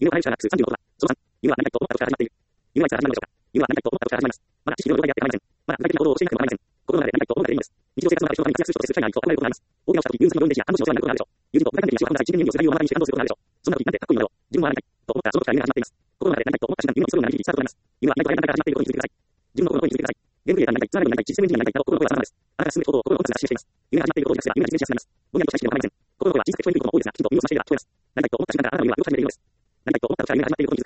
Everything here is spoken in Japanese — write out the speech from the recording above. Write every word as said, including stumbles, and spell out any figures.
犬は何者が通さんということは、そのさん、犬は何かと思ったことから始まっている。犬はいつから始まるのでしょうか。犬は何かと思ったことから始まります。まだ知識の領域でやってまいりません。まだ具体的な行動をしていなくてもなりません。心の中で何かと思うだけでいいのです。日常生活の中で人が密約する人と接する際に何かと行われることがあります。大怪我をしたとき、友人の病院でや看護師のお世話になることがあるでしょう。友人と具体的な習慣から一年にをする内容を学びにして感動することがあるでしょう。そんな時なんてかっこいいのだろう。自分は何かと思ったその時から犬が始まっています。心の中で何かと思った瞬間に犬のそれを何かにスタートとなります。犬は何かやらなから始まっていることに気づいてください。自分の心の声に気づいてください。ゲームプレイヤーになりたい、つまり何か、システムエンジニアになりたいと心の声は様々です。あなたが進むことを心の声が示しています。犬が始まっていることを聞かせれば、犬が実現しやすくなります。ぼんやりとした意識では構いません。心の声は小さく聞こえにくいことも多いですが、きちんと耳を澄ましていれば聞こえます。何かと思った瞬間からあなたの耳は動き始めているようです。何かと思った時から犬が始まっていることに